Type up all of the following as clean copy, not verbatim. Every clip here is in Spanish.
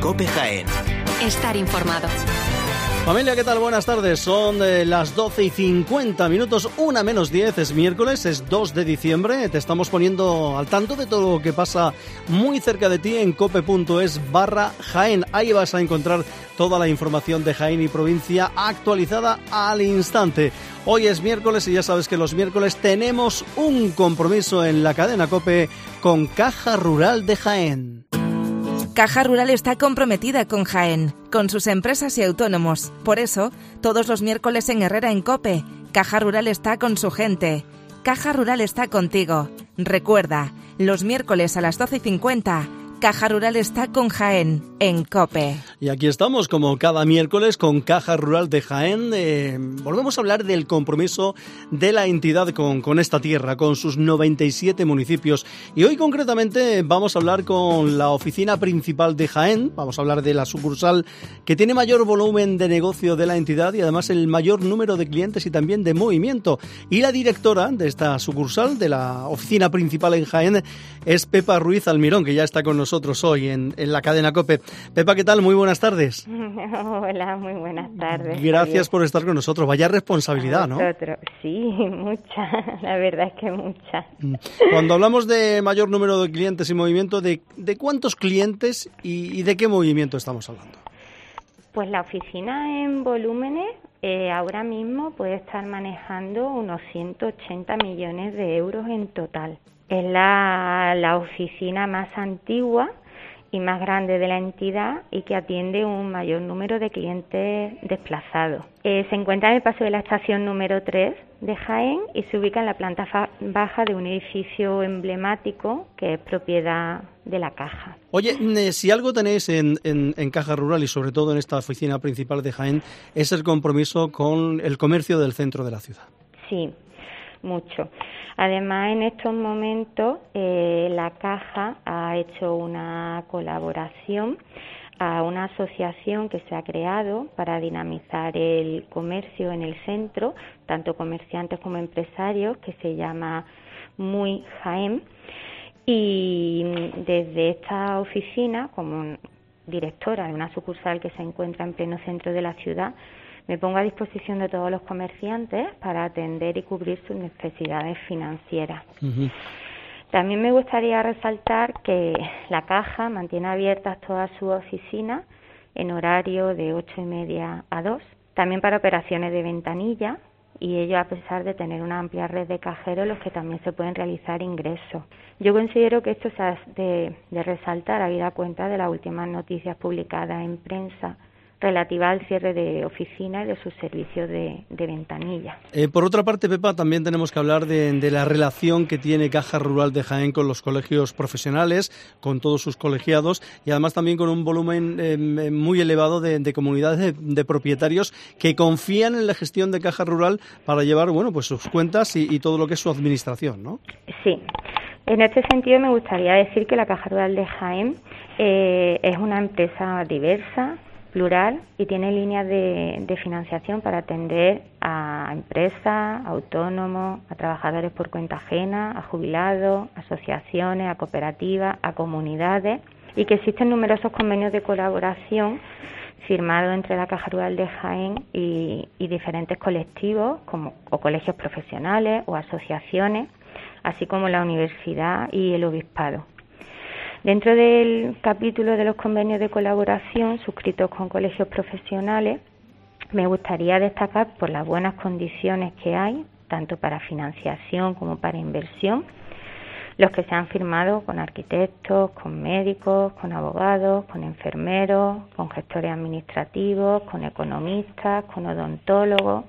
COPE Jaén. Estar informado. Familia, ¿qué tal? Buenas tardes. Son las 12:50, 1 menos 10, es miércoles, es 2 de diciembre. Te estamos poniendo al tanto de todo lo que pasa muy cerca de ti en cope.es/Jaén. Ahí vas a encontrar toda la información de Jaén y provincia actualizada al instante. Hoy es miércoles y ya sabes que los miércoles tenemos un compromiso en la cadena COPE con Caja Rural de Jaén. Caja Rural está comprometida con Jaén, con sus empresas y autónomos. Por eso, todos los miércoles en Herrera en COPE, Caja Rural está con su gente. Caja Rural está contigo. Recuerda, los miércoles a las 12:50, Caja Rural está con Jaén, en COPE. Y aquí estamos, como cada miércoles, con Caja Rural de Jaén. Volvemos a hablar del compromiso de la entidad con esta tierra, con sus 97 municipios. Y hoy, concretamente, vamos a hablar con la oficina principal de Jaén. Vamos a hablar de la sucursal que tiene mayor volumen de negocio de la entidad y, además, el mayor número de clientes y también de movimiento. Y la directora de esta sucursal, de la oficina principal en Jaén, es Pepa Ruiz Almirón, que ya está con nosotros hoy en la cadena COPE. Pepa, ¿qué tal? Muy buenas tardes. Hola, muy buenas tardes. Gracias por estar con nosotros. Vaya responsabilidad, ¿no? Sí, mucha. La verdad es que mucha. Cuando hablamos de mayor número de clientes y movimiento, ¿de cuántos clientes y de qué movimiento estamos hablando? Pues la oficina en volúmenes ahora mismo puede estar manejando unos 180 millones de euros en total. Es la oficina más antigua y más grande de la entidad y que atiende un mayor número de clientes desplazados. Se encuentra en el paso de la estación número 3 de Jaén y se ubica en la planta baja de un edificio emblemático que es propiedad de la Caja. Oye, si algo tenéis en Caja Rural y sobre todo en esta oficina principal de Jaén, es el compromiso con el comercio del centro de la ciudad. Sí, mucho. Además, en estos momentos la Caja ha hecho una colaboración a una asociación que se ha creado para dinamizar el comercio en el centro, tanto comerciantes como empresarios, que se llama Muy Jaén. Y desde esta oficina, como directora de una sucursal que se encuentra en pleno centro de la ciudad, me pongo a disposición de todos los comerciantes para atender y cubrir sus necesidades financieras. Uh-huh. También me gustaría resaltar que la Caja mantiene abiertas todas sus oficinas en horario de 8:30 a 2, también para operaciones de ventanilla, y ello a pesar de tener una amplia red de cajeros en los que también se pueden realizar ingresos. Yo considero que esto se ha de resaltar habida cuenta de las últimas noticias publicadas en prensa relativa al cierre de oficinas y de sus servicios de ventanilla. Por otra parte, Pepa, también tenemos que hablar de la relación que tiene Caja Rural de Jaén con los colegios profesionales, con todos sus colegiados y además también con un volumen muy elevado de comunidades de propietarios que confían en la gestión de Caja Rural para llevar, bueno, pues sus cuentas y todo lo que es su administración, ¿no? Sí. En este sentido me gustaría decir que la Caja Rural de Jaén es una empresa diversa, plural, y tiene líneas de financiación para atender a empresas, autónomos, a trabajadores por cuenta ajena, a jubilados, asociaciones, a cooperativas, a comunidades, y que existen numerosos convenios de colaboración firmados entre la Caja Rural de Jaén y diferentes colectivos o colegios profesionales o asociaciones, así como la universidad y el obispado. Dentro del capítulo de los convenios de colaboración suscritos con colegios profesionales, me gustaría destacar por las buenas condiciones que hay, tanto para financiación como para inversión, los que se han firmado con arquitectos, con médicos, con abogados, con enfermeros, con gestores administrativos, con economistas, con odontólogos.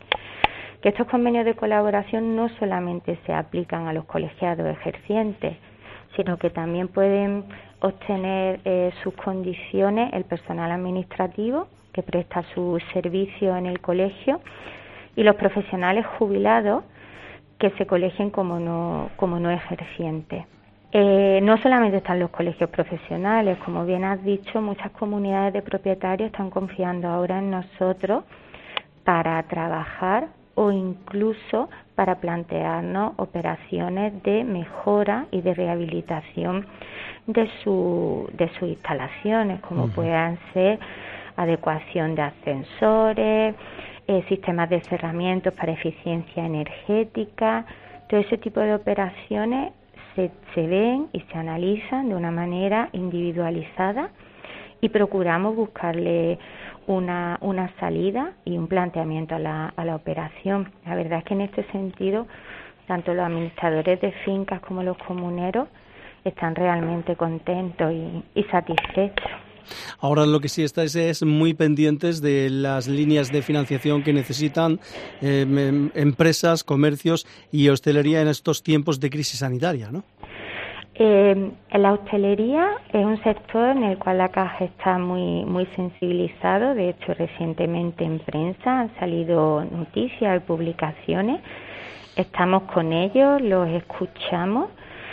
Que estos convenios de colaboración no solamente se aplican a los colegiados ejercientes, sino que también pueden obtener sus condiciones el personal administrativo que presta su servicio en el colegio y los profesionales jubilados que se colegien como no ejercientes. No solamente están los colegios profesionales, como bien has dicho, muchas comunidades de propietarios están confiando ahora en nosotros para trabajar o incluso para plantearnos operaciones de mejora y de rehabilitación de sus instalaciones, como puedan ser adecuación de ascensores, sistemas de cerramientos para eficiencia energética. Todo ese tipo de operaciones se ven y se analizan de una manera individualizada y procuramos buscarle una salida y un planteamiento a la operación. La verdad es que en este sentido, tanto los administradores de fincas como los comuneros están realmente contentos y satisfechos. Ahora lo que sí estáis es muy pendientes de las líneas de financiación que necesitan empresas, comercios y hostelería en estos tiempos de crisis sanitaria, ¿no? La hostelería es un sector en el cual la Caja está muy sensibilizado. De hecho, recientemente en prensa han salido noticias y publicaciones. Estamos con ellos, los escuchamos,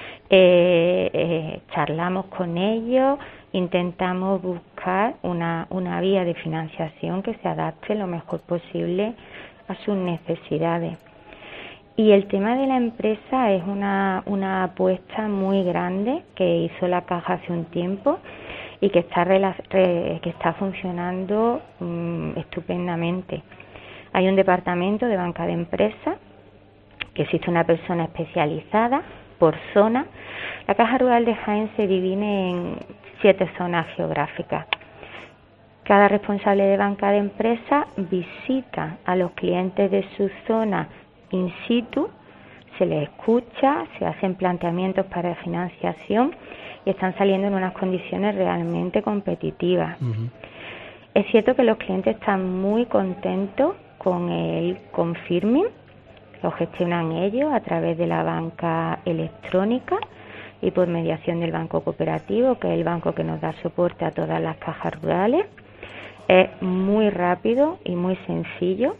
charlamos con ellos, intentamos buscar una vía de financiación que se adapte lo mejor posible a sus necesidades. Y el tema de la empresa es una apuesta muy grande que hizo la Caja hace un tiempo y que está funcionando estupendamente. Hay un departamento de banca de empresa, que existe una persona especializada por zona. La Caja Rural de Jaén se divide en 7 zonas geográficas. Cada responsable de banca de empresa visita a los clientes de su zona in situ, se les escucha, se hacen planteamientos para financiación y están saliendo en unas condiciones realmente competitivas. Es cierto que los clientes están muy contentos con el confirming, lo gestionan ellos a través de la banca electrónica y por mediación del Banco Cooperativo, que es el banco que nos da soporte a todas las cajas rurales. Es muy rápido y muy sencillo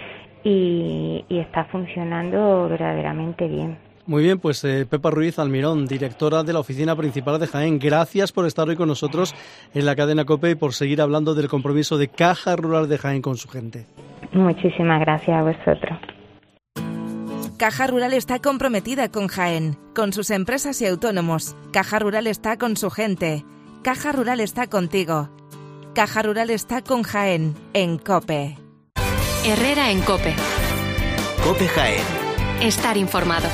y está funcionando verdaderamente bien. Muy bien, pues Pepa Ruiz Almirón, directora de la Oficina Principal de Jaén, gracias por estar hoy con nosotros en la cadena COPE y por seguir hablando del compromiso de Caja Rural de Jaén con su gente. Muchísimas gracias a vosotros. Caja Rural está comprometida con Jaén, con sus empresas y autónomos. Caja Rural está con su gente. Caja Rural está contigo. Caja Rural está con Jaén, en COPE. Herrera en COPE. COPE Jaén. Estar informado.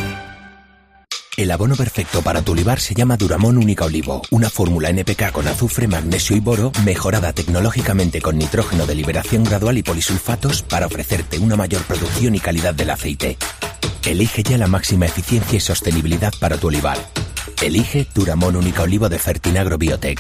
El abono perfecto para tu olivar se llama Duramón Única Olivo, una fórmula NPK con azufre, magnesio y boro, mejorada tecnológicamente con nitrógeno de liberación gradual y polisulfatos para ofrecerte una mayor producción y calidad del aceite. Elige ya la máxima eficiencia y sostenibilidad para tu olivar. Elige Duramón Única Olivo de Fertinagro Biotech.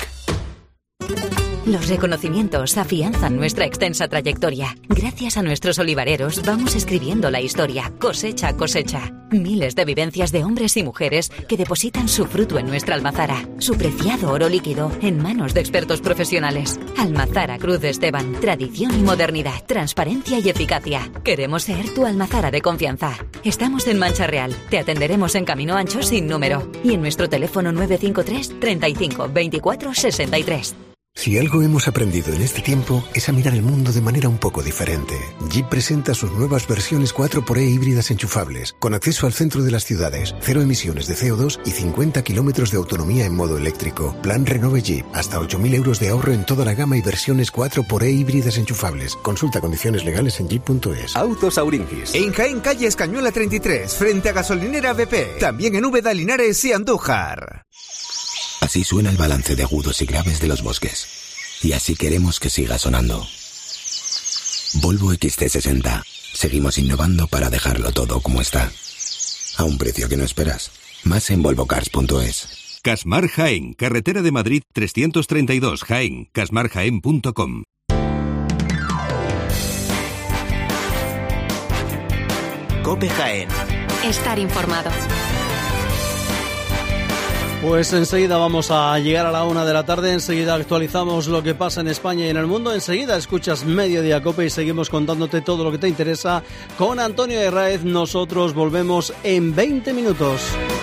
Los reconocimientos afianzan nuestra extensa trayectoria. Gracias a nuestros olivareros vamos escribiendo la historia, cosecha a cosecha. Miles de vivencias de hombres y mujeres que depositan su fruto en nuestra almazara, su preciado oro líquido en manos de expertos profesionales. Almazara Cruz de Esteban, tradición y modernidad, transparencia y eficacia. Queremos ser tu almazara de confianza. Estamos en Mancha Real, te atenderemos en Camino Ancho sin número y en nuestro teléfono 953 35 24 63. Si algo hemos aprendido en este tiempo es a mirar el mundo de manera un poco diferente. Jeep presenta sus nuevas versiones 4xE híbridas enchufables, con acceso al centro de las ciudades, 0 emisiones de CO2 y 50 kilómetros de autonomía en modo eléctrico. Plan Renove Jeep, hasta 8.000 euros de ahorro en toda la gama y versiones 4xE híbridas enchufables. Consulta condiciones legales en jeep.es. Autos Auringuis. En Jaén, calle Escañuela 33, frente a gasolinera BP. También en Úbeda, Linares y Andújar. Así suena el balance de agudos y graves de los bosques. Y así queremos que siga sonando. Volvo XC60. Seguimos innovando para dejarlo todo como está. A un precio que no esperas. Más en volvocars.es. Casmar Jaén, carretera de Madrid 332 Jaén, casmarjaén.com. COPE Jaén. Estar informado. Pues enseguida vamos a llegar a la 1 de la tarde, enseguida actualizamos lo que pasa en España y en el mundo, enseguida escuchas Mediodía COPE y seguimos contándote todo lo que te interesa con Antonio Herráez. Nosotros volvemos en 20 minutos.